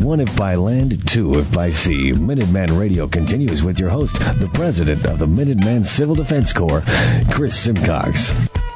One if by land, two if by sea. Minuteman Radio continues with your host, the president of the Minuteman Civil Defense Corps, Chris Simcox.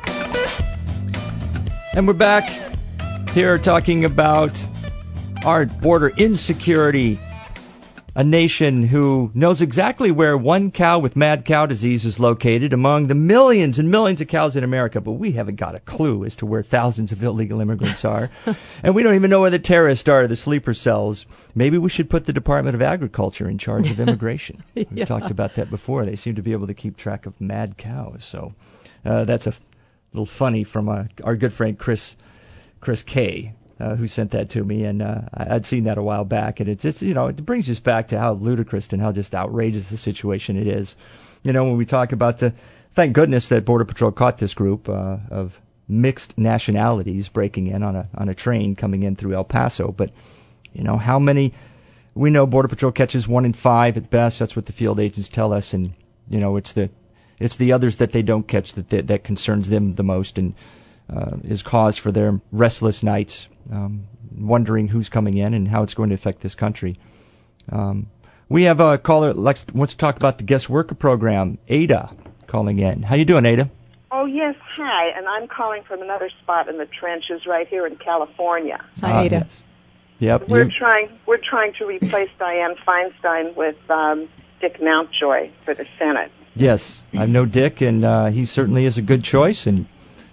And we're back here talking about our border insecurity. A nation who knows exactly where one cow with mad cow disease is located among the millions and millions of cows in America, but we haven't got a clue as to where thousands of illegal immigrants are. And we don't even know where the terrorists are, the sleeper cells. Maybe we should put the Department of Agriculture in charge of immigration. We've talked about that before. They seem to be able to keep track of mad cows. So that's a little funny from our good friend Chris K., who sent that to me, and I'd seen that a while back, and it's it brings us back to how ludicrous and how just outrageous the situation it is. When we talk about thank goodness that Border Patrol caught this group of mixed nationalities breaking in on a train coming in through El Paso, but how many? We know Border Patrol catches 1 in 5 at best. That's what the field agents tell us, and it's the others that they don't catch that concerns them the most, and is cause for their restless nights, wondering who's coming in and how it's going to affect this country. We have a caller wants to talk about the guest worker program. Ada calling in. How you doing, Ada? Oh, yes, hi, and I'm calling from another spot in the trenches right here in California. Hi, Ada. Yes. Yep. We're trying to replace Dianne Feinstein with Dick Mountjoy for the Senate. Yes, I know Dick, and he certainly is a good choice, and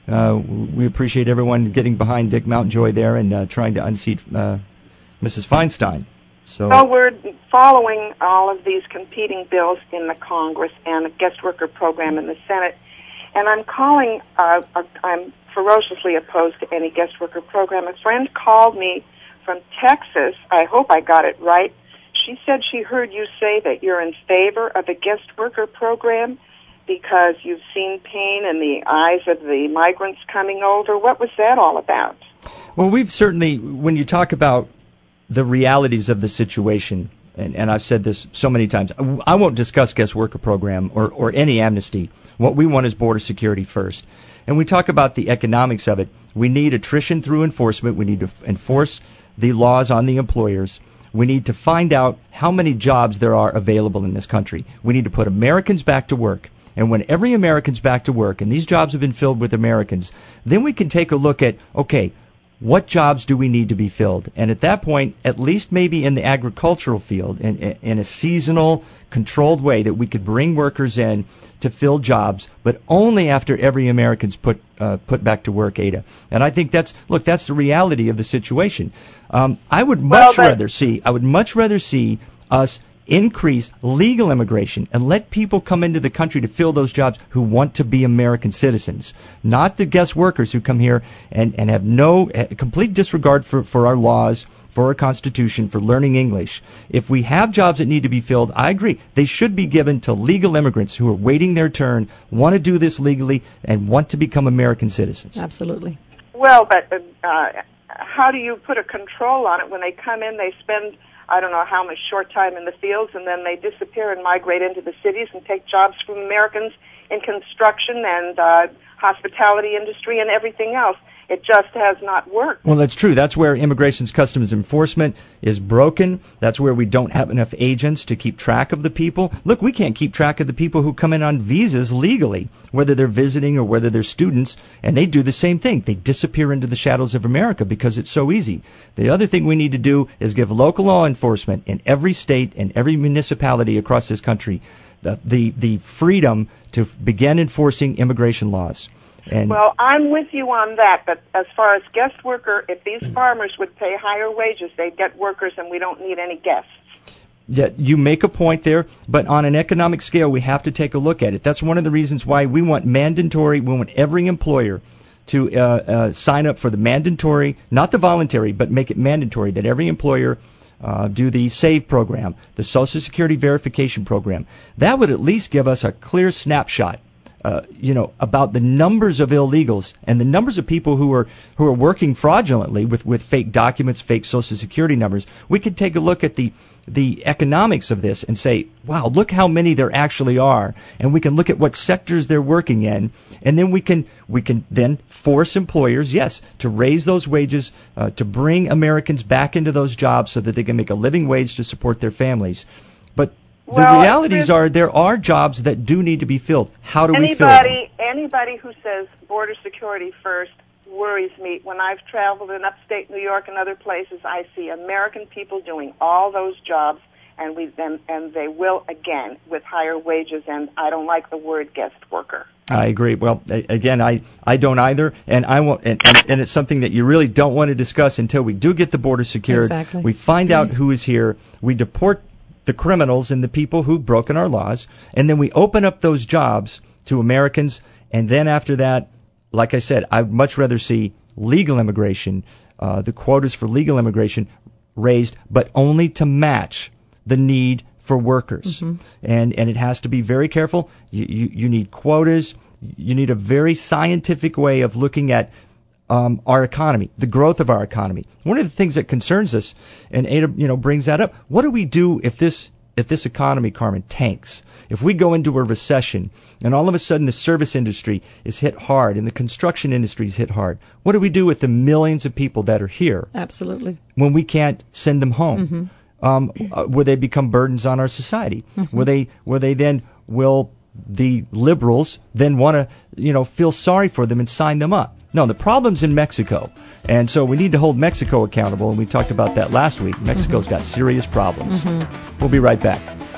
we appreciate everyone getting behind Dick Mountjoy there and trying to unseat Mrs. Feinstein. So we're following all of these competing bills in the Congress and a guest worker program in the Senate. And I'm calling, I'm ferociously opposed to any guest worker program. A friend called me from Texas. I hope I got it right. She said she heard you say that you're in favor of a guest worker program because you've seen pain in the eyes of the migrants coming over. What was that all about? Well, we've certainly, when you talk about the realities of the situation, and I've said this so many times, I won't discuss guest worker program or any amnesty. What we want is border security first. And we talk about the economics of it. We need attrition through enforcement. We need to enforce the laws on the employers. We need to find out how many jobs there are available in this country. We need to put Americans back to work. And when every American's back to work and these jobs have been filled with Americans, then we can take a look at, okay, what jobs do we need to be filled? And at that point, at least maybe in the agricultural field, in a seasonal, controlled way, that we could bring workers in to fill jobs, but only after every American's put back to work, Ada. And I think that's the reality of the situation. I would much rather see us increase legal immigration and let people come into the country to fill those jobs who want to be American citizens, not the guest workers who come here and have no complete disregard for our laws, for our Constitution, for learning English. If we have jobs that need to be filled, I agree, they should be given to legal immigrants who are waiting their turn, want to do this legally, and want to become American citizens. Absolutely. Well, but how do you put a control on it? When they come in, they spend I don't know how much short time in the fields, and then they disappear and migrate into the cities and take jobs from Americans in construction and hospitality industry and everything else. It just has not worked. Well, that's true. That's where Immigration's Customs Enforcement is broken. That's where we don't have enough agents to keep track of the people. Look, we can't keep track of the people who come in on visas legally, whether they're visiting or whether they're students, and they do the same thing. They disappear into the shadows of America because it's so easy. The other thing we need to do is give local law enforcement in every state and every municipality across this country the freedom to begin enforcing immigration laws. Well, I'm with you on that, but as far as guest worker, if these farmers would pay higher wages, they'd get workers and we don't need any guests. Yeah, you make a point there, but on an economic scale, we have to take a look at it. That's one of the reasons why we want every employer to sign up for the mandatory, not the voluntary, but make it mandatory that every employer do the SAVE program, the Social Security Verification Program. That would at least give us a clear snapshot about the numbers of illegals and the numbers of people who are working fraudulently with fake documents, fake Social Security numbers, we could take a look at the economics of this and say, wow, look how many there actually are, and we can look at what sectors they're working in, and then we can then force employers, yes, to raise those wages, to bring Americans back into those jobs so that they can make a living wage to support their families. But the realities are there are jobs that do need to be filled. How do we fill them? Anybody who says border security first worries me. When I've traveled in upstate New York and other places, I see American people doing all those jobs, and they will again with higher wages. And I don't like the word guest worker. I agree. Well, again, I don't either, and I won't. And it's something that you really don't want to discuss until we do get the border secured. Exactly. We find out who is here. We deport the criminals and the people who've broken our laws, and then we open up those jobs to Americans. And then after that, like I said, I'd much rather see legal immigration, the quotas for legal immigration raised, but only to match the need for workers. Mm-hmm. And it has to be very careful. You need quotas. You need a very scientific way of looking at our economy, the growth of our economy. One of the things that concerns us, and Ada, brings that up. What do we do if this economy, Carmen, tanks? If we go into a recession and all of a sudden the service industry is hit hard and the construction industry is hit hard, what do we do with the millions of people that are here? Absolutely. When we can't send them home, will they become burdens on our society? Mm-hmm. Will the liberals then want to feel sorry for them and sign them up? No, the problem's in Mexico. And so we need to hold Mexico accountable, and we talked about that last week. Mexico's got serious problems. Mm-hmm. We'll be right back.